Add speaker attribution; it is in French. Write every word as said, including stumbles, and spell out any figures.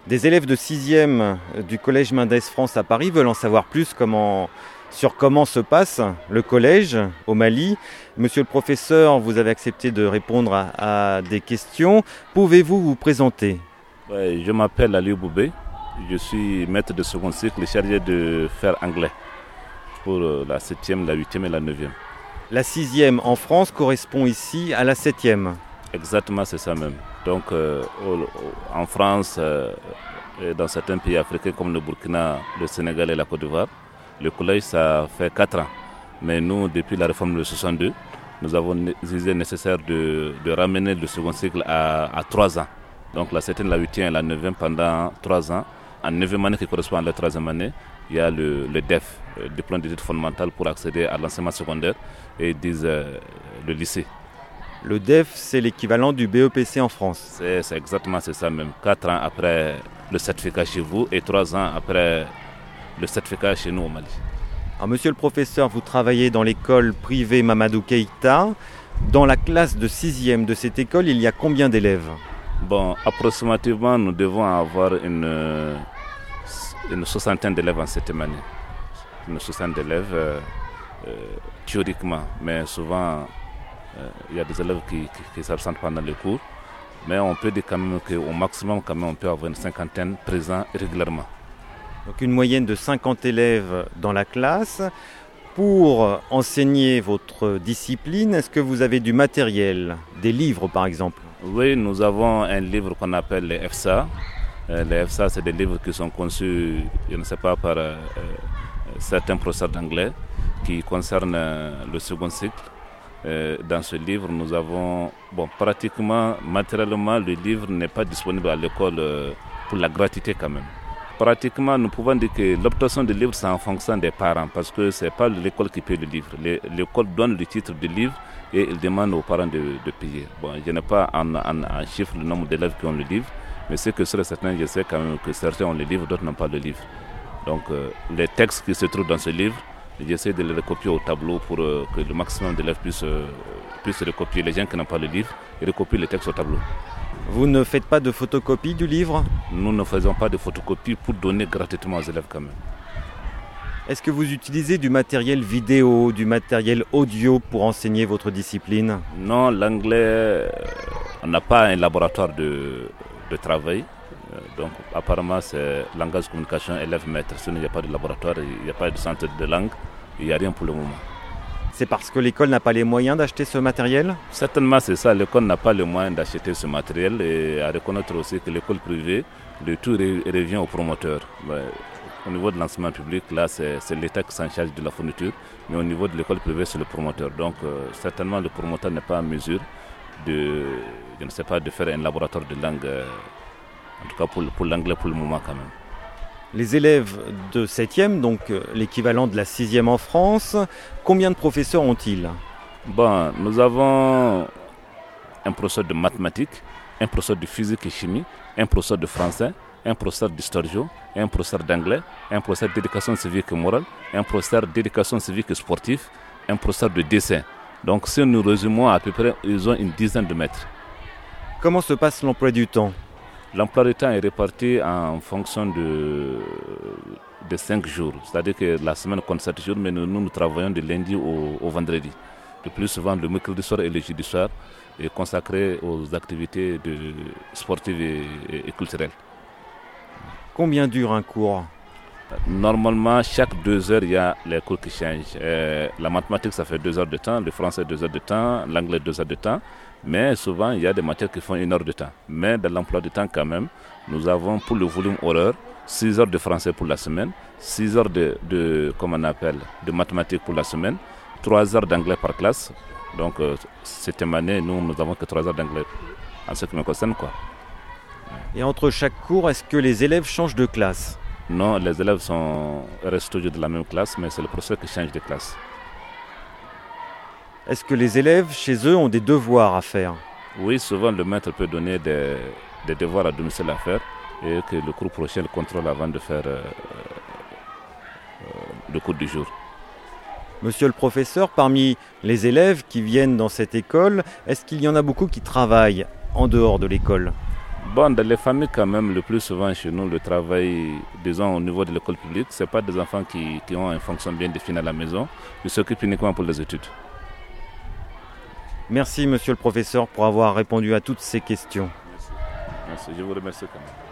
Speaker 1: Des élèves de sixième du collège Mendes France à Paris veulent en savoir plus comment, sur comment se passe le collège au Mali. Monsieur le professeur, vous avez accepté de répondre à, à des questions. Pouvez-vous vous présenter ?
Speaker 2: Ouais, je m'appelle Aliou Boubé. Je suis maître de second cycle chargé de faire anglais pour la septième, la huitième et la neuvième.
Speaker 1: La sixième en France correspond ici à la septième.
Speaker 2: Exactement, c'est ça même. Donc euh, en France euh, et dans certains pays africains comme le Burkina, le Sénégal et la Côte d'Ivoire, le collège ça fait quatre ans. Mais nous, depuis la réforme de soixante-deux, nous avons jugé nécessaire de, de ramener le second cycle à, à trois ans. Donc la septième, la huitième et la neuvième pendant trois ans. En neuvième année qui correspond à la troisième année, il y a le, le D E F, le diplôme d'études fondamentales pour accéder à l'enseignement secondaire, et ils disent euh, le lycée.
Speaker 1: Le D E F, c'est l'équivalent du B E P C en France.
Speaker 2: C'est, c'est exactement c'est ça même. Quatre ans après le certificat chez vous et trois ans après le certificat chez nous au Mali.
Speaker 1: Alors, monsieur le professeur, vous travaillez dans l'école privée Mamadou Keïta. Dans la classe de sixième de cette école, il y a combien d'élèves ?
Speaker 2: Bon, approximativement, nous devons avoir une, une soixantaine d'élèves en septième année. Une soixantaine d'élèves euh, euh, théoriquement, mais souvent euh, il y a des élèves qui, qui, qui s'absentent pendant les cours. Mais on peut dire quand même qu'au maximum, quand même, on peut avoir une cinquantaine présents régulièrement.
Speaker 1: Donc une moyenne de cinquante élèves dans la classe. Pour enseigner votre discipline, est-ce que vous avez du matériel, des livres par exemple ?
Speaker 2: Oui, nous avons un livre qu'on appelle les F S A. Euh, les F S A, c'est des livres qui sont conçus, je ne sais pas, par euh, certains professeurs d'anglais qui concernent euh, le second cycle. Euh, dans ce livre, nous avons, bon, pratiquement, matériellement, le livre n'est pas disponible à l'école euh, pour la gratuité quand même. Pratiquement, nous pouvons dire que l'obtention du livre, c'est en fonction des parents, parce que ce n'est pas l'école qui paye le livre. L'école donne le titre du livre et il demande aux parents de, de payer. Bon, je n'ai pas en, en, en chiffre le nombre d'élèves qui ont le livre, mais c'est que sur certains, je sais quand même que certains ont le livre, d'autres n'ont pas le livre. Donc, euh, les textes qui se trouvent dans ce livre, j'essaie de les recopier au tableau pour euh, que le maximum d'élèves puissent, euh, puissent recopier. Les gens qui n'ont pas le livre, ils recopient les textes au tableau.
Speaker 1: Vous ne faites pas de photocopie du livre ?
Speaker 2: Nous ne faisons pas de photocopie pour donner gratuitement aux élèves quand même.
Speaker 1: Est-ce que vous utilisez du matériel vidéo, du matériel audio pour enseigner votre discipline ?
Speaker 2: Non, l'anglais, on n'a pas un laboratoire de, de travail. Donc apparemment c'est langage de communication élève-maître. Sinon il n'y a pas de laboratoire, il n'y a pas de centre de langue, il n'y a rien pour le moment.
Speaker 1: C'est parce que l'école n'a pas les moyens d'acheter ce matériel ?
Speaker 2: Certainement c'est ça, l'école n'a pas les moyens d'acheter ce matériel et à reconnaître aussi que l'école privée, le tout revient au promoteur. Au niveau de l'enseignement public, là c'est, c'est l'État qui s'en charge de la fourniture, mais au niveau de l'école privée c'est le promoteur. Donc euh, certainement le promoteur n'est pas en mesure de, je ne sais pas, de faire un laboratoire de langue, euh, en tout cas pour, pour l'anglais pour le moment quand même.
Speaker 1: Les élèves de septième, donc l'équivalent de la sixième en France, combien de professeurs ont-ils ?
Speaker 2: Bon, nous avons un professeur de mathématiques, un professeur de physique et chimie, un professeur de français, un professeur d'histoire géo, un professeur d'anglais, un professeur d'éducation civique et morale, un professeur d'éducation civique et sportive, un professeur de dessin. Donc si nous résumons à peu près, ils ont une dizaine de maîtres.
Speaker 1: Comment se passe l'emploi du temps ?
Speaker 2: L'emploi du temps est réparti en fonction de, de cinq jours. C'est-à-dire que la semaine compte sept jours, mais nous, nous travaillons de lundi au, au vendredi. Le plus souvent, le mercredi soir et le jeudi soir est consacré aux activités de, sportives et, et, et culturelles.
Speaker 1: Combien dure un cours ?
Speaker 2: Normalement, chaque deux heures, il y a les cours qui changent. Euh, la mathématique, ça fait deux heures de temps, le français, deux heures de temps, l'anglais, deux heures de temps. Mais souvent, il y a des matières qui font une heure de temps. Mais dans l'emploi du temps, quand même, nous avons pour le volume horaire, six heures de français pour la semaine, six heures de, de, comment on appelle, de mathématiques pour la semaine, trois heures d'anglais par classe. Donc, euh, cette année, nous, nous n'avons que trois heures d'anglais en ce qui me concerne, quoi.
Speaker 1: Et entre chaque cours, est-ce que les élèves changent de classe ?
Speaker 2: Non, les élèves sont, restent toujours de la même classe, mais c'est le professeur qui change de classe.
Speaker 1: Est-ce que les élèves, chez eux, ont des devoirs à faire ?
Speaker 2: Oui, souvent le maître peut donner des, des devoirs à domicile à faire et que le cours prochain le contrôle avant de faire euh, euh, le cours du jour.
Speaker 1: Monsieur le professeur, parmi les élèves qui viennent dans cette école, est-ce qu'il y en a beaucoup qui travaillent en dehors de l'école ?
Speaker 2: Bon, dans les familles quand même, le plus souvent chez nous, le travail, disons au niveau de l'école publique, ce n'est pas des enfants qui, qui ont une fonction bien définie à la maison, ils s'occupent uniquement pour les études.
Speaker 1: Merci monsieur le professeur pour avoir répondu à toutes ces questions.
Speaker 2: Merci, Merci. Je vous remercie quand même.